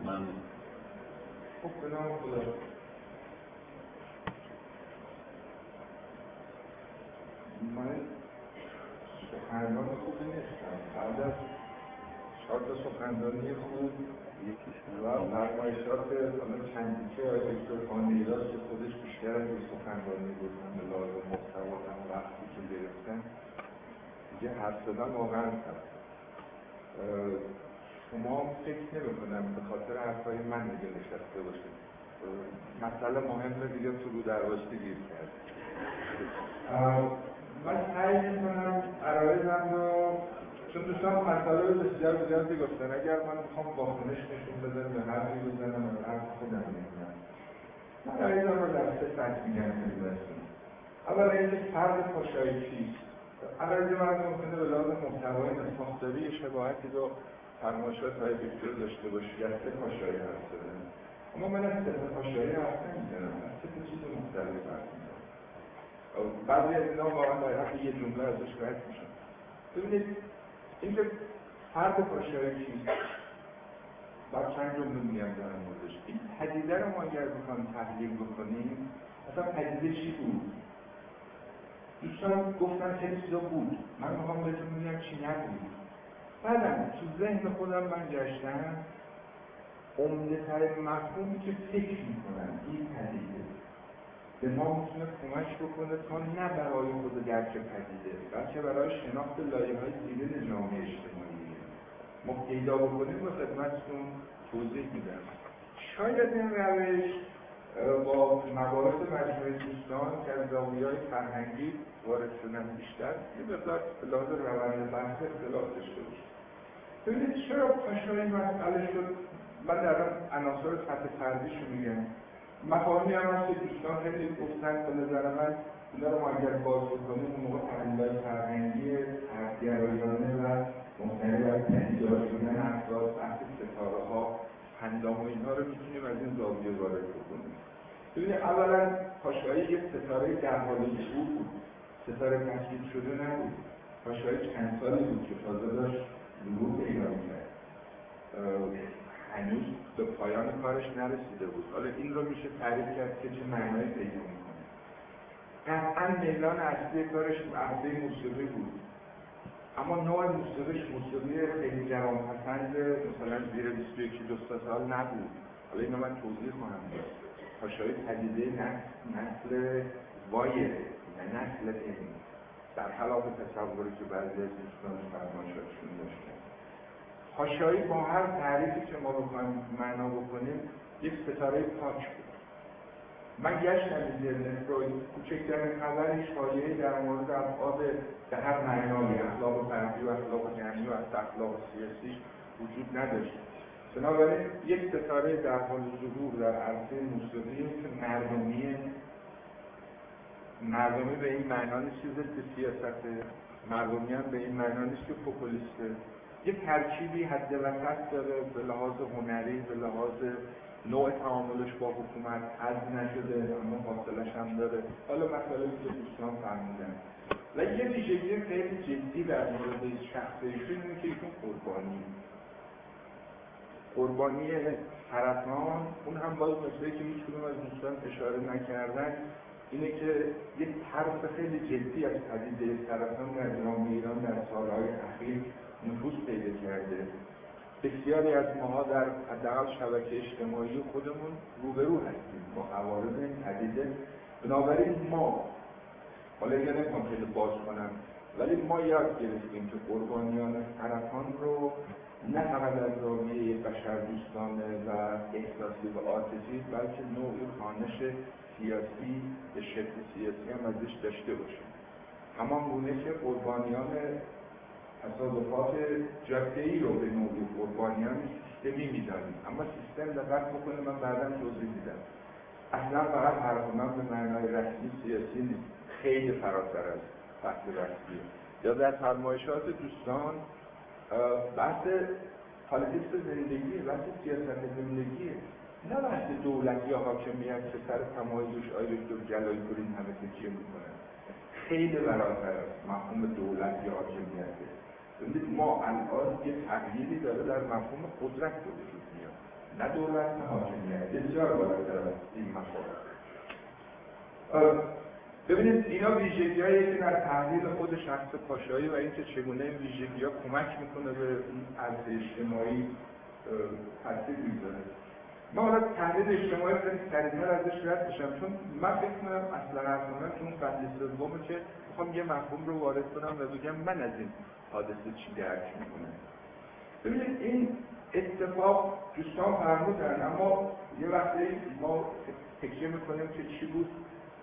ممنون. خب به نام خدا. من سخنران خوبی نیستم. بعد از 4 تا سخنرانی خوب و فرمایشات چند تیکه آقای دکتر خانیراز که خودش بیشتر از این سخنرانی بود، من به لحاظ محتوا و وقتی که گرفتن دیگه حرف زدن واقعا سخت. شما فکر نمی‌کنم به خاطر حرفای من دیگه نشسته باشید. مسئله مهمه دیگه تو رو درباستی گیر کرد. من سعی می‌کنم عرایزم رو، چون دوستان مسئله رو بسیار زیادی گفتن، اگر من میخوام واکنش نشون بدم به حرفی بزنم و حرف خودم می‌زنم، من عرایزم رو در 3 سطح میگم خدمتتون. اول اینکه فرد پاشایی چیست؟ عرایز من ممکنه به لحاظ محتوایی و ساختاری شباهتی رو فرمایشات های دکتر داشته باشی، از 3 پاشایی حرف زدن. اما من از 3 پاشایی حرف نمی‌زنم، از 3 چیز مختلف حرف می‌زنم. بعضی از اینا واقعا در حد یه جمله ازش رد میشن. ببینید اینکه فرد پاشایی چیست؟ بعد چند جمله میگم در موردش. این پدیده رو ما اگر بخوایم تحلیل بکنیم، اصلا پدیده چی بود؟ دوستان گفتن خیلی چیزا بود، من میخوام بهتون میگم چی نبود. بعدم تو ذهن خودم من گشتم، عمده‌ترین مفهومی که فکر میکنم این پدیده به ما میتونه کمک بکنه تا نه برای خود درک پدیده، بلکه برای شناخت لایه‌های زیرین جامعه اجتماعی ما پیدا بکنیم و خدمتتون توضیح میدم. شاید این روش با مباحث مجموعه دوستان که از زاویه‌های فرهنگی وارد شدن بیشتر یه مقدار به لحاظ روند بحث اختلاف داشته باشه. ببینید چرا پاشایی مسئله شد؟ من در عناصر سطح فردیشو میگم. مفاهیمی هم هست که دوستان خیلی گفتن، به نظر من اینا رو ما اگر باز بکنیم اون موقع تحلیل‌های فرهنگی طرح‌گرایانه و مبتنی بر پدیدار شدن افراد، بحث ستاره‌ها، پندام و اینها رو میتونیم از این زاویه وارد بکنیم. ببینید اولا پاشایی یک ستاره در حال ظهور بود، ستاره تشکیل شده نبود. پاشایی چند سالی بود که تازه داشت ظهور پیدا می‌کرد، هنوز به پایان کارش نرسیده بود. حالا این رو میشه تعریف کرد که چه معنایی پیدا میکنه. قطعا میدان اصلی کارش عرصه موسیقی بود، اما نوع موسیقیش موسیقی خیلی جوانپسند مثلا زیر 21-22 سال نبود. حالا اینو من توضیح خواهم داد. پاشایی پدیده نسل وایر و نسل علمی، در خلاف تصوری که بعضی از دوستان فرمایشاتشون داشتن. پاشایی با هر تعریفی که ما بخوایم معنا بکنیم یک ستاره پاک بود. من گشتم اینترنت رو، کوچکترین خبری شایعی در مورد ابعاد به هر معنای اخلاق فردی و اخلاق جمعی و اخلاق سیاسی وجود نداشت. بنابراین یک ستاره در حال ظهور در عرصه موسیقی که مردمی به این معنا نیست که ضد سیاسته، مردمی هم به این معنا نیست که پوپولیسته. یه ترکیبی حد وسط داره، به لحاظ هنری، به لحاظ نوع تعاملش با حکومت حذف نشده اما فاصلش هم داره. حالا مطالبی که دوستان فرمودن و یه ویژگی خیلی جدی در مورد شخص ایشون اینه که ایشون قربانی سرطان، اون هم باز نکته‌ای که هیچ کدوم از دوستان اشاره نکردن اینه که یک طرف خیلی جدی از پدیده سرطان در جامعه ایران در سالهای اخیر نفوذ پیدا کرده. بسیاری از ماها در حداقل شبکه اجتماعی خودمون روبرو هستیم با عوارض این پدیده. بنابراین ما، حالا اینجا نمیخوام خیلی باز کنم، ولی ما یاد گرفتیم که قربانیان سرطان رو نه فقط از زاویه بشردوستانه و احساسی و عاطفی، بلکه نوعی خوانش سیاسی به شکل سیاسی هم ازش داشته باشیم. همان گونه که قربانیان تصادفات جاده‌ای رو به نوعی قربانیان سیستمی می‌دانیم، اما سیستم دقت بکنه، من بعداً توضیح میدم، اصلا فقط حرف من به معنای رسمی سیاسی نیست، خیلی فراتر از بحث رسمی. یا در فرمایشات دوستان بحث پالیتیکس زندگی، بحث سیاست زندگی، نه بحث دولت یا حاکمیت که سر تمایزش آقای دکتر جلایی پور این همه تکیه میکنن. خیلی براتر از مفهوم دولت یا حاکمیته. ببینید ما الان یه تغییری داره در مفهوم قدرت به وجود میاد. نه دولت نه حاکمیت، بسیار بالاتر از این مفاهیم. ببینید اینا ویژگی‌هایی که در تحلیل خود شخص پاشایی و اینکه چگونه این ویژگی‌ها کمک میکنه به این عرض اجتماعی تاثیر میذاره. من حالا تحلیل اجتماعی خیلی سریع‌تر ازش رد بشم، چون من فکر کنم اصلا اصلا تو اون بحث سومه که میخوام یه مفهوم رو وارد کنم و بگم من از این حادثه چی درک میکنم. ببینید این اتفاق دوستان فرمودن، اما یه وقتی ما تکیه میکنیم که چی بود،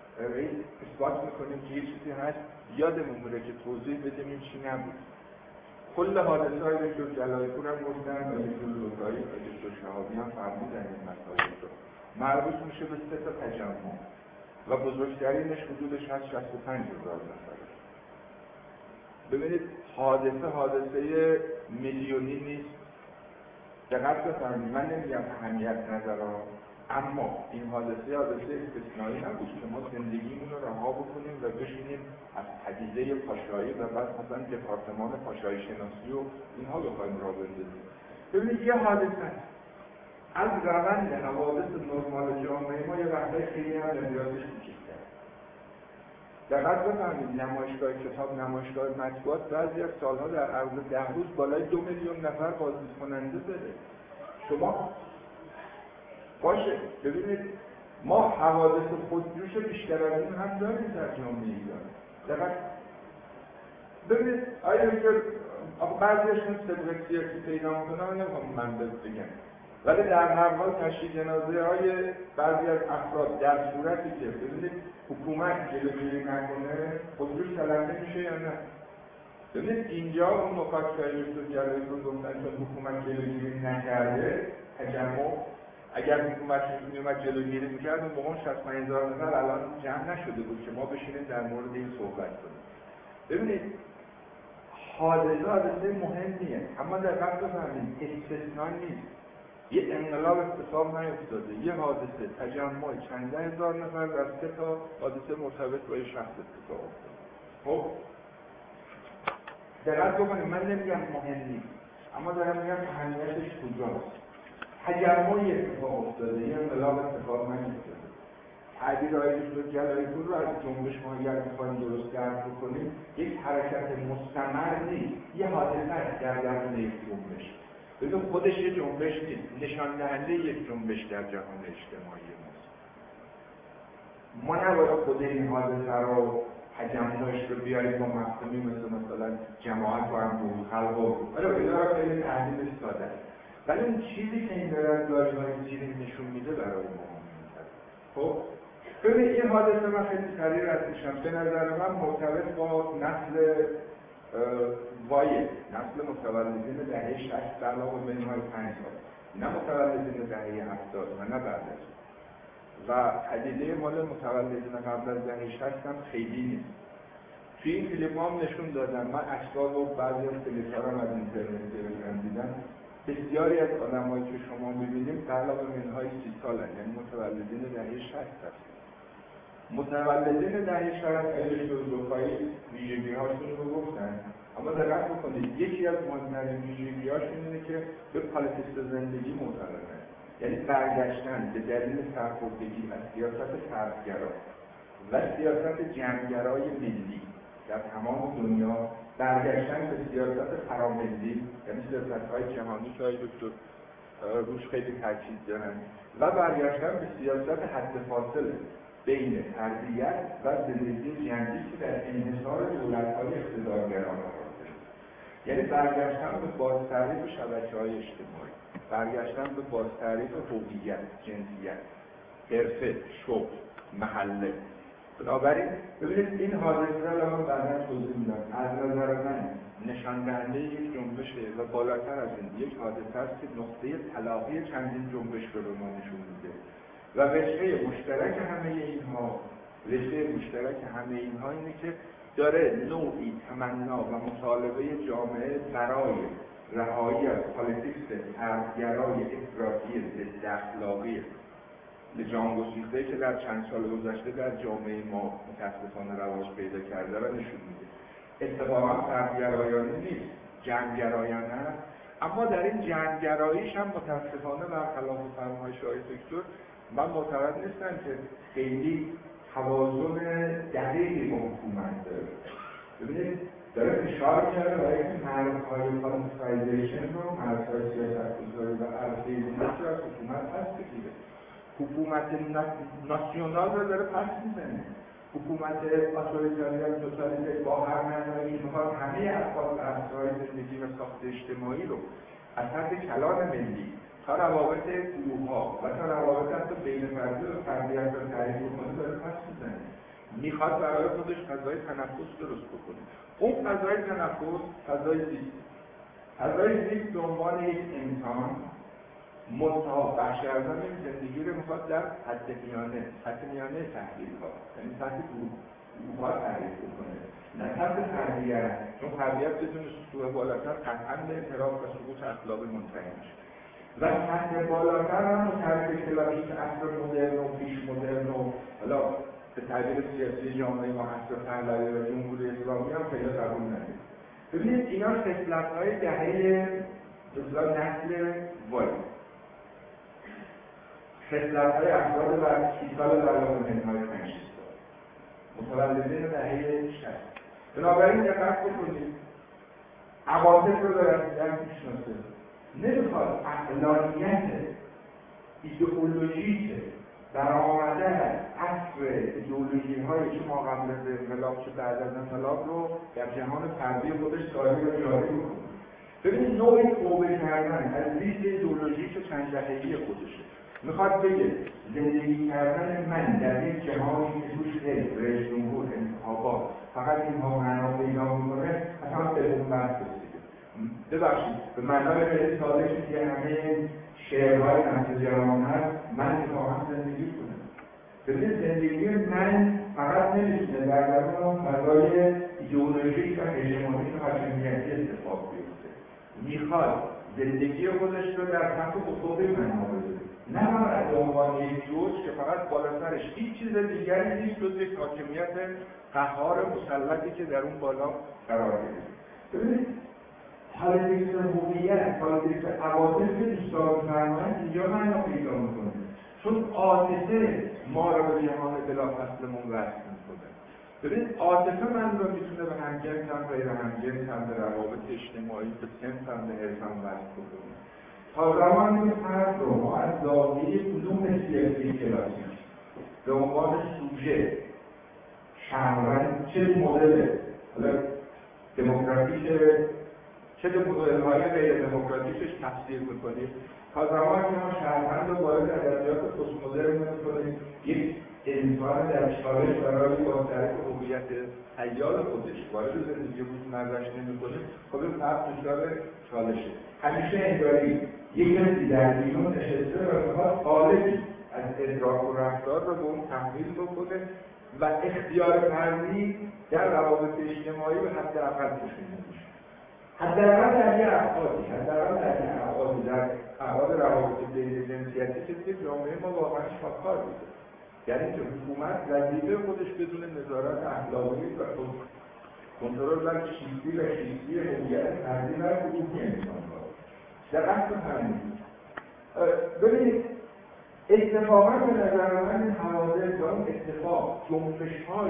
اثبات میکنیم که یه چیزی هست، یادمون میره که توضیح بدیم این چی نبود. کل حادثه های دکتر جلالپور هم گفتن، دکتر لطایی و دکتر شهابی هم فرمودن این مسائل رو، مربوط میشه به 3 تا تجمع و بزرگترینش حدودش هست 65,000 نفر. ببینید حادثه میلیونی نیست. دقت بفرمایید، من نمیگم اهمیت نداره، اما این حادثه استثنایی نبود که ما زندگیمون رو رها بکنیم و بشینیم از پدیده پاشایی و بعد مثلا دپارتمان پاشایی شناسی و اینها بخوایم راه بندازیم. ببینید یه حادثه از روند حوادث نرمال جامعه ما یه وقتای خیلی هم نمیادش می‌کشد. دقت بفرمایید، نمایشگاه کتاب، نمایشگاه مطبوعات بعضی از سالها در عرض 10 روز بالای 2 میلیون نفر بازدید کننده داره. شما باشه ببینید ما حوادث خودجوش بیشتر از این هم داریم در جامعه ایران. دقیقا ببینید آیا که بعضیشون صدق سیاسی پیدا میکنن، نمیخوام من بگم، ولی در هر حال تشییع جنازه های بعضی از افراد در صورتی که ببینید حکومت جلوگیری نکنه خودجوش تلقی میشه یا نه. ببینید اینجا اون نکات که دکتر جلالپور گفتن چون حکومت جلوگیری نکرده تجمع، اگر حکومت میومد جلوگیری میکرد اون موقع 65,000 نفر الان جمع نشده بود که ما بشینیم در مورد این صحبت کنیم. ببینید حادثه مهمیه، اما دقت بفرمایید استثناء نیست. یه انقلاب اتفاق نیفتاده، یه حادثه تجمع چند ده هزار نفر در 3 تا حادثه مرتبط با یه شخص اتفاق افتاده. خب دقت بکنید، من نمیگم مهم نیست، اما دارم میگم اهمیتش کجاست. تجمعی اتفاق افتاده، یه انقلاب اتفاق نیفتاده. تعبیر دکتر جلالپور رو از جنبش ما اگر میخوایم درست درک بکنیم، یک حرکت مستمر نیست، یه حادثه است در درون یک جنبش. ببین خودش یه جنبش نیست، نشان دهنده یک جنبش در جهان اجتماعی ماست. ما نباید خود این حادثه رو تجمعش رو بیاریم با مفهومی مثلا جماعت و انبوه خلق و اینا رو خیلی تحلیل ساده است. ولی اون چیزی که این دارایی‌های زیرین نشون میده برای ما مهم‌تره. خب ببین این حادثه من خیلی سریع رد میشم. به نظر من مرتبط با نسل وای، نسل متولدین دهه 60 در علاوه بر اینهای 5 سال، نه متولدین دهه 70 و نه بعد از و پدیده مال متولدین قبل از دهه 60 هم خیلی نیست. توی این کلیپ هم نشون دادن، من عکس‌ها و بعضی از کلیپ‌ها رو از اینترنت گرفتم دیدم، بسیاری از آدمایی که شما می‌بینید در علاوه منهای 30 سالن، یعنی متولدین دهه 60 هستن. متولدین دهه 60 الکتروزوفایی ویژگی‌هاشون رو گفتن، اما دقت بکنید یکی از مهمترین ویژگی‌هاشون اینه که به پالیتیست زندگی معتقدن، یعنی برگشتن به دلیل سرخوردگی از سیاست فردگرا و سیاست جمع‌گرای ملی در تمام دنیا، برگشتن به سیاست فراملی، یعنی سیاست‌های جهانی که دکتر روش خیلی تاکید دارن، و برگشتن به سیاست حد فاصله بین تربیت و زندگی جمعی که در انحصار دولت‌های اقتدارگرانه است. یعنی برگشتن به بازتعریف شبکه‌های اجتماعی، برگشتن به بازتعریف هویت، جنسیت، حرفه، شغل، محله. بنابراین ببینید این حادثه رو من بعداً توضیح میدم. از نظر من نشان دهنده یک جنبشه و بالاتر از این یک حادثه است که نقطه تلاقی چندین جنبش رو به ما نشون میده و رشته مشترک همه اینها اینه که داره نوعی تمنا و مطالبه جامعه برای رهایی از پالیتیکس فردگرای افراطی ضد اخلاقی جانگسیخته که در چند سال گذشته در جامعه ما متاسفانه رواج پیدا کرده و نشون میده. اتفاقا فردگرایانه نیست، جمع‌گرایانه است اما در این جنگراییش هم متاسفانه برخلاف فرمایش آقای دکتر من معتقد نیستم که خیلی توازن دقیقی با حکومت داره. ببینید داره فشار میاره برای اینکه مرزهای پالیتیسایزیشن رو، مرزهای سیاست‌گذاری و عرصه دیموکراسی از حکومت پس بگیره. حکومت ناسیونال رو داره پس میزنه. حکومت اتوریتاریان توتالیتر با هر معنایی میخواد همه افراد و ابزارهای زندگی و ساخت اجتماعی رو از حد کلان ملی تا روابط گروه‌ها و تا روابط حتی بین فردی و فردیت رو تعریف کنه داره پس میزنه. میخواد برای خودش فضای تنفس درست بکنه. اون فضای تنفس فضای زیست. فضای زیست به عنوان یک انسان منتها بخش اعظم این زندگی رو میخواد در حد میانه، سطح میانه تحلیل ها، یعنی سطح گروه‌ها تعریف بکنه، نه سطح فردیت، چون فردیت بدون سطوح بالاتر قطعاً به انحراف و سقوط اخلاقی منتهی میشه. و سطح بالاتر هم تعریف کلاسیک عصر مدرن و پیش مدرن و حالا به تعبیر سیاسی جامعه ما عصر پهلوی و جمهوری اسلامی هم پیدا قبول نداره. ببینید اینا خصلت‌های دهه نسل وای، خصلت‌های افراد بعد 30 سال در منهای 5 سال متولدین دهه 60. بنابراین دقت بکنید عواطف رو در میشناسه، نمیخواد عقلانیت ایدئولوژیک در آمده عصر ایدئولوژی‌های چه ما قبل از انقلاب چه بعد از انقلاب رو در جهان فردی خودش ساری و جاری بکنه. ببینید نوعی توبه کردن از لیست ایدئولوژیک چند دهه‌ای خودشه. میخواد بگه زندگی کردن من در یک جهانی که توش رئیس جمهور انتخابات فقط اینها معنا پیدا میکنه اصلا به اون بحث رسیده. ببخشید به معنای خیلی ساده که همه شعرهای نسل جوان هست من اتفاقا زندگی کنم. ببینید زندگی من فقط نمیتونه در درون فضای ایدئولوژیک و هژمونیک و حاکمیتی اتفاق بیفته. میخواد زندگی خودش رو در سطح افقی معنا بده، نه فقط به عنوان یک جزء که فقط بالاترش هیچ چیز دیگری نیست جز یک حاکمیت قهار مسلطی که در اون بالا قرار گرفته. ببینید پالیتیکس هویت، پالیتیکس عواطف که دوستان فرمایند اینجا معنا پیدا میکنه، چون عاطفه ما رو به جهان بلافاصله‌مون وصل میکنه. ببینید عاطفه من رو میتونه به همجنسم، غیر همجنسم، به روابط اجتماعی، به صنفم، به حرفم وصل بکنه. تا زمانی که فرد رو ما از زاویه علوم سیاسی کلاسیک به عنوان سوژه شهروند چه مدل دموکراتیک چه مدل‌های غیر دموکراتیکش تفسیر می‌کنیم، تا زمانی که ما شهروند رو وارد ادبیات پست مدرن می‌کنیم، یک انسان در چالش برای بازطرف هویت حیال خودش وارد زندگی روزمره‌اش نمی‌کنه، خب این فرد دچار چالشه. همیشه انگاری یک کسی در بیرون نشسته و می‌خواد خارج از ادراک و رفتار رو به اون تحمیل بکنه و اختیار فردی در روابط اجتماعی به حداقل کشیده میشه. حداقل در یه افرادی، در افراد روابط بین جنسیتی که جامعه ما واقعا شاکار بوده. یعنی که حکومت وظیفه خودش بدون نظارت اخلاقی و کنترل بر شیفتی و شیفتی هویت فردی و گروهی انسان‌ها. دقت کنید. ببینید اتفاقا به نظر من این حوادث و اون اتفاق جنبش‌های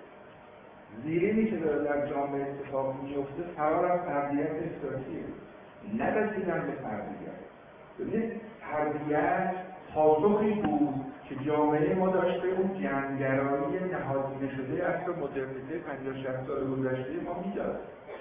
زیرینی که داره در جامعه اتفاق میفته فرار از فردیت احساسیه، نه رسیدن به فردیت. ببینید فردیت پاسخی بود که جامعه ما داشته اون جنگرایی نهادینه شده عصر مدرنیته 50-60 سال گذشته ما میداد.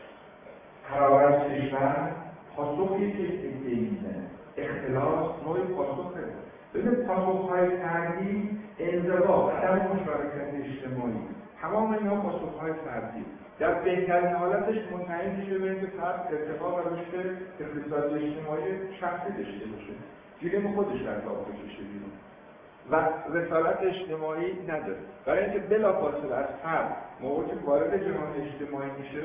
فرار از کشور پاسخی که میزنه، اختلاس نوع پاسخه. ببینید پاسخ‌های فردی، انزوا، عدم مشارکت اجتماعی، تمام اینا پاسخ‌های فردی در بهترین حالتش منتهی میشه به اینکه فرد ارتقا و رشد اقتصادی اجتماعی شخصی داشته باشه، جلوی خودش در راه بکشه بیرون و رسالت اجتماعی نداره. برای اینکه بلافاصله از فرد موقعی که وارد جهان اجتماعی میشه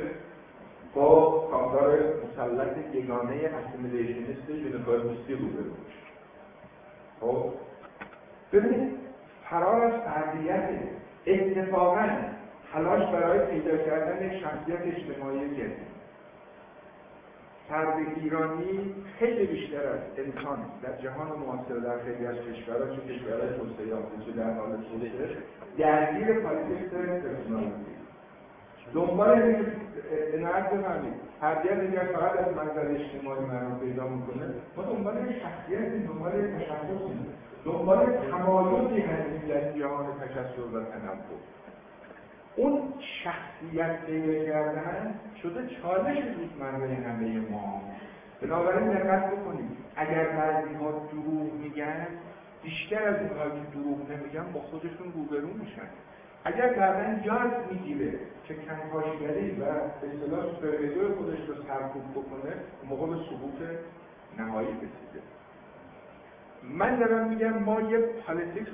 با کامدار مسلط یگانه اسیمیلیشنیست یونیفرمیستی روبرو میشه. خب ببینید فرار از فردیت اتفاقاً تلاش برای پیدا کردن یک شخصیت اجتماعی جدید. فرد ایرانی خیلی بیشتر از انسان در جهان معاصر در خیلی از کشورها، چه کشورهای توسعه یافته چه در حال توسعه، درگیر پالیتیکس پرسونالیتی. دنبال عنایت بفهمید تربیت اگر فقط از منظر اجتماعی معنا پیدا میکنه، ما دنبال شخصیتی، دنبال تشخصی، دنبال تمایزی هستیم در جهان تکثر و تنوع. اون شخصیت پیدا کردن شده چالش روزمره همه ما. بنابراین دقت بکنید، اگر بعضی‌ها دروغ میگن، بیشتر از اینها که دروغ نمیگن با خودشون روبرو میشن. اگر بعداً یاد میگیره که کنکاشگری و به اصطلاح سوپروایزر خودش رو سرکوب بکنه، اون موقع به سقوط نهایی رسیده. من دارم میگم ما یه پالیتیکس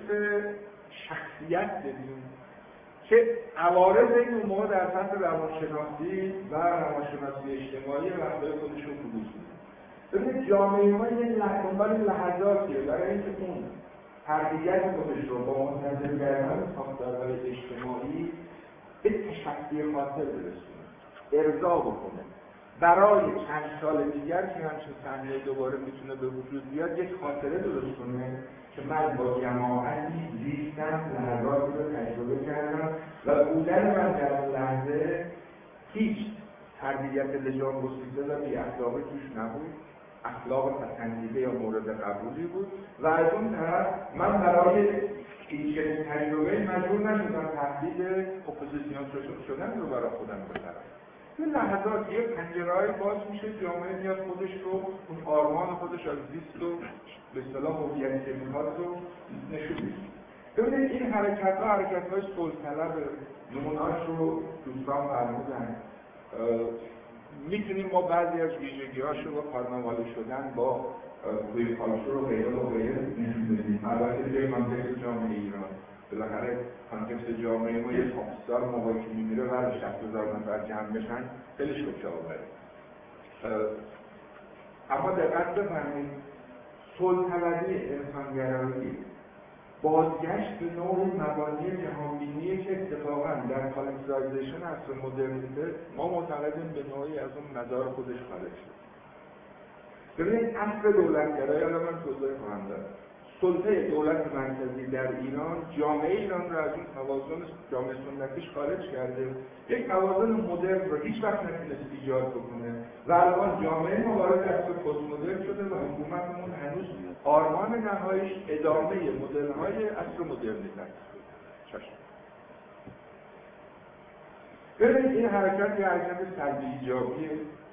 شخصیت داریم که عوارض این اون موقع در سطح روانشناسی و روانشناسی اجتماعی وقتهای خودشون بروز میده. ببینید جامعه ما یه دنبال لحظاتیه برای اینکه اون تربیت خودش رو با منتظر کردن ساختارهای اجتماعی به تشخصی خاطر برسونه، ارضا بکنه. برای چند سال دیگر که همچین صحنه دوباره میتونه به وجود بیاد، یک خاطره درست کنه که من با جماعتی زیستم، لحظاتی رو تجربه کردم و بودن من در اون لحظه هیچ تربیت لجام گسیخته و بی اخلاقی توش نبود، اخلاق پسندیده یا مورد قبولی بود و از اون طرف من برای این چنین تجربه مجبور نشدم تهدید اپوزیسیون شدن رو برای خودم بذارم. این لحظات یه پنجره‌ای باز میشه، جامعه میاد خودش رو، اون آرمان خودش از زیست و به اصطلاح هویت میخواد رو نشون میده. ببینید این حرکت‌ها حرکت‌های صلح‌طلب، نمونه‌هاش رو دوستان فرمودن. میتونیم ما بعضی از ویژگی‌هاش رو با کارناوالی شدن با کویر کالچور و غیره و غیره نشون بدیم. البته توی کانتکست جامعه ایران بالاخره کانتکست جامعه ما یه سال موقعی که میمیره و 60,000 نفر جمع بشن خیلی شوکه آوره. اما دقت بفرمایید صلح‌طلبی، انسانگرایی، بازگشت به نوع مبانی جهانبینی که اتفاقاً در کالکترایزیشن عصر مدرنیته ما معتقدیم به نوعی از اون مدار خودش خارج شد. ببینید عصر دولتگرایی، الان من توضیح خواهم داد. سلطه دولت مرکزی در ایران جامعه ایران را از اون توازن جامعه سنتیش خارج کرده، یک توازن مدرن رو هیچ وقت نتونست ایجاد بکنه و الان جامعه ما وارد عصر پست مدرن شده و حکومتمون هنوز آرمان نهاییش ادامه مدل‌های عصر مدرنیته است. ببینید این حرکت یه حرکت سلبی ایجابیه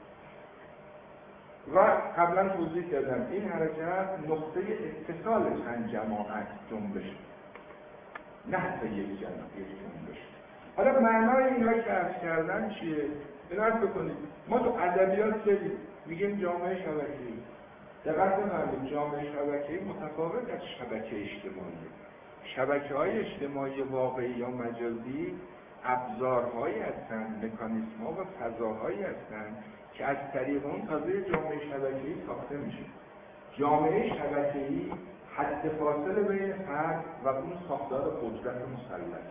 و قبلا توضیح کردم این حرکت نقطه اتصال چند جماعت جنبش، نه حتی یک جنبش. حالا معنای این را که عرض کردن چیه؟ بنابراین بکنید ما تو ادبیات داریم میگیم جامعه شبکه‌ای. دقت بفرمایید جامعه شبکه‌ای متفاوت از شبکه اجتماعی. شبکه‌های اجتماعی واقعی یا مجازی ابزارهایی هستند، مکانیزم‌ها و فضاهایی هستند که از طریق اون تازه جامعه شبکه‌ای ساخته میشه. جامعه شبکه‌ای حد فاصله بین فرد و اون ساختار قدرت مسلط.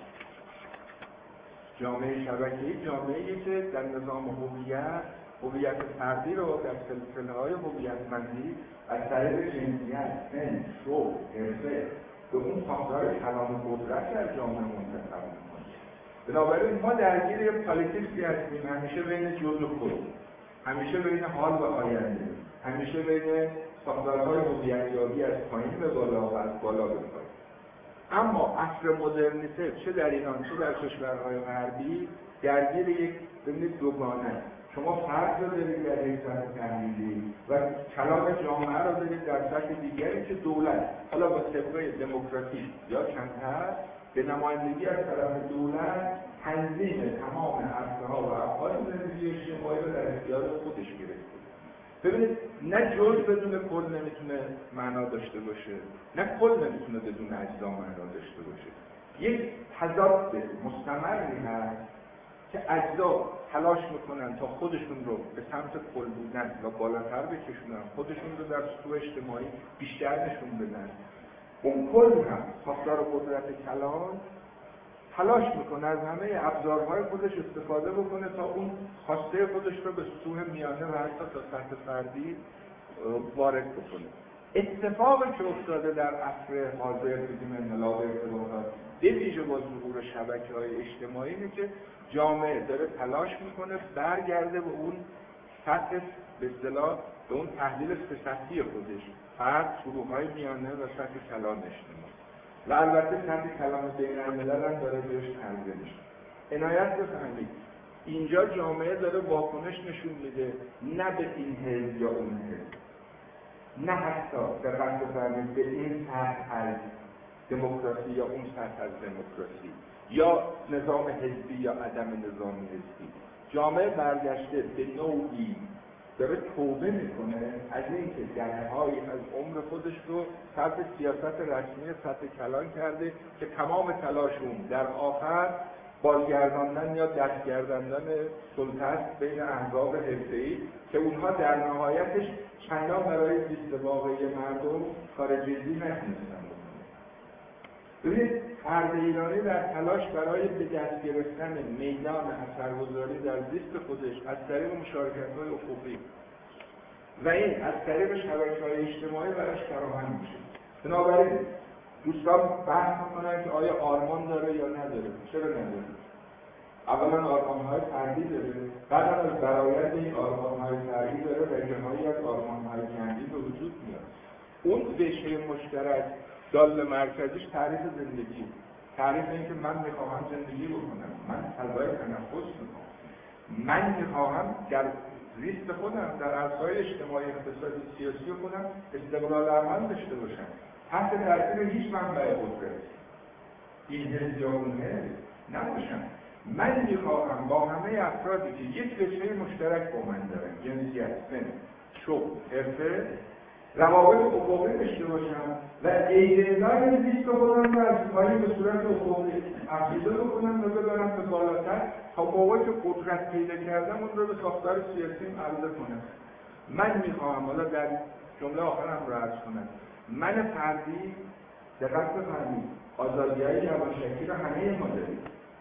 جامعه شبکه‌ای جامعه‌ای که در نظام هویت فردی رو در سلسله‌های هویتمندی از طریق جنسیت، سن، شغل، حرفه به اون ساختار کلان قدرت در جامعه منتقل می‌کنه. بنابراین ما درگیر یک پالیتیکسی هستیم، همیشه بین جزء و کل، همیشه بین حال و آینده، همیشه بین ساختارهای هویتیابی از پایین به بالا و از بالا به پایین. اما عصر مدرنیته چه در ایران چه در کشورهای غربی درگیر یک ببینید دوگانه. شما فرد رو دارید در یک سطح تحلیلی و کلام جامعه رو دارید در سطح دیگری که دولت حالا با طبقه دموکراتیک یا کمتر به نمایندگی از طرف دولت تنظیم تمام عرصه‌ها و ابعاد زندگی اجتماعی رو در اختیار خودش گرفته. ببینید نه جزء بدون کل نمیتونه معنا داشته باشه، نه کل نمیتونه بدون اجزا معنا داشته باشه. یک تضاد مستمری هست که اجزا تلاش میکنن تا خودشون رو به سمت کل بودن و بالاتر بکشونن، خودشون رو در سطوح اجتماعی بیشتر نشون بدن. اون کل هم ساختار قدرت کلان تلاش میکنه از همه ابزارهای خودش استفاده بکنه تا اون خواسته خودش رو به سطوح میانه و حتی تا سطح فردی وارد بکنه. اتفاقی که افتاده در عصر حاضر بدیم انقلاب ارتباطات به ویژه با ظهور شبکه‌های اجتماعی اینه که جامعه داره تلاش میکنه برگرده به اون سطح به اصطلاح به اون تحلیل سه سطحی خودش، فرد، گروه‌های میانه و سطح کلان اجتماعی. و البته سطح کلان بین‌الملل هم داره بهش تغذیه میشه. عنایت بفرمایید اینجا جامعه داره واکنش نشون میده نه به این حزب یا اون حزب، نه حتی دقت بفرمایید به این سطح از دموکراسی یا اون سطح از دموکراسی یا نظام حزبی یا عدم نظام حزبی. جامعه برگشته به نوعی داره توبه میکنه از اینکه دهه‌هایی از عمر خودش رو صرف سیاست رسمی سطح کلان کرده که تمام تلاشون در آخر بازگرداندن یا دستگرداندن سلطه است بین احزاب حزبی که اونها در نهایتش چندان برای زیست واقعی مردم کار جدی نتونستن بکنن. ببینید فرد ایرانی در تلاش برای به دست گرفتن میدان اثرگذاری در زیست خودش از طریق مشارکت‌های افقی و این از طریق شبکه‌های اجتماعی براش فراهم میشه. بنابراین دوستان بحث میکنن که آیا آرمان داره یا نداره؟ چرا نداره؟ اولا آرمان‌های فردی داره، بعد از برآیند این آرمان‌های فردی داره رژه‌هایی از آرمان‌های جمعی به وجود میاد. اون ریشه مشترک دال مرکزیش تعریف زندگی، تعریف این که من میخواهم زندگی بکنم، من فضای تنفس میخوام، من میخواهم در زیست خودم در عرصه‌های اجتماعی اقتصادی سیاسی خودم استقلال عمل داشته باشم تحت تاثیر هیچ منبع قدرت این حزب یا اون حزب نباشم. من میخواهم با همه افرادی که یک رشته مشترک با من دارن، جنسیت، سن، شغل، حرفه، روابط افقی داشته باشم و ایده‌های زیست خودم رو از پایین به صورت افقی افزوده بکنم و ببرم به بالاتر تا موقعی که قدرت پیدا کردم اون رو به ساختار سیاسیم عرضه کنم. من میخواهم حالا در جمله آخرم رو عرض کنم، من فردی دقت بفرمایید آزادی‌های روانشناختی رو همه ما داریم.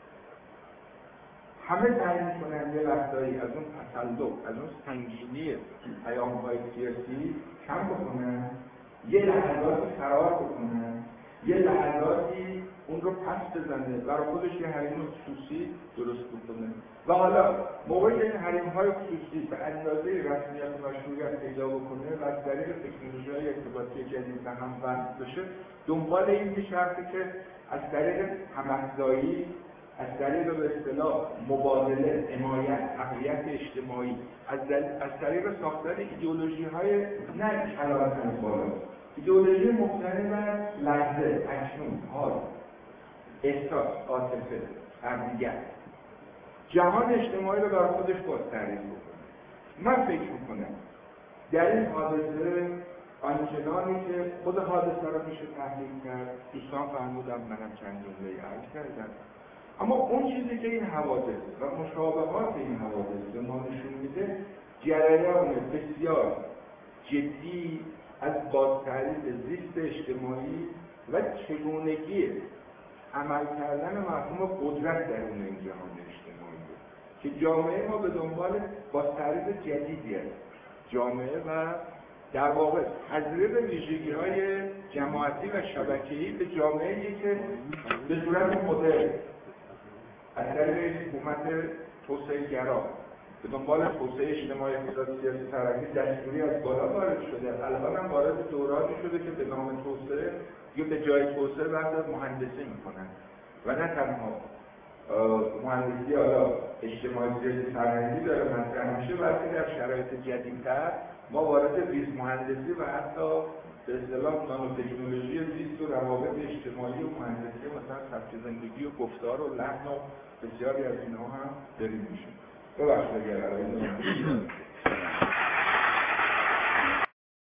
همه تعیین کنن یه لحظه‌ای از اون تسلط، از اون سنگینی پیام‌های سیاسی کم بکنن، یه لحظاتی فرار بکنن، یه لحظاتی اون رو پس بزنه، برای خودش یه حریم خصوصی درست بکنه. و حالا موقعی این حریم‌های خصوصی به اندازه رسمیت و مشروعیت پیدا بکنه و از طریق تکنولوژی‌های ارتباطی جدید به هم وصل بشه، دنبال این می‌چرخه که از طریق هم‌افزایی، از طریق به اصطلاح مبادله، حمایت، تقویت اجتماعی، از طریق ساختن ایدئولوژی‌های نه کلان از بالا، ایدئولوژی مبتنی بر لحظه، اکنون، حال، احساس، عاطفه، فردیت، جهان اجتماعی رو برای خودش باز تعریف بکنه. من فکر میکنم در این حادثه آنچنانی که خود حادثه رو میشه تحلیل کرد، دوستان فرمودن منم چند جمله عرض کردم، اما اون چیزی که این حوادث و مشابهات این حوادث به ما نشون میده جریان بسیار جدی از بازتعریف زیست اجتماعی و چگونگی عمل کردن مفهوم قدرت در اون این جهان اجتماعی که جامعه ما به دنبال بازتعریف جدیدی است. جامعه و در واقع تزریق ویژگی‌های جماعتی و شبکه‌ای به جامعه‌ای که به صورت مدرن از طریق حکومت توسعه گرا به دنبال توسعه اجتماعی اقتصادی سیاسی ترقی دستوری از بالا وارد شده، الان هم وارد دورانی شده که به نام توسعه یا به جای توسعه بعد از مهندسی میکنن و نه تنها مهندسی حالا اجتماعی سیاسی فرهنگی داره مطرح میشه، بلکه در شرایط جدیدتر ما وارد ریز مهندسی و حتی به اصطلاح نانوتکنولوژی زیست و روابط اجتماعی و مهندسی مثلا سبک زندگی و گفتار و لحن و بسیاری از اینها هم داریم میشه. ببخشید اگر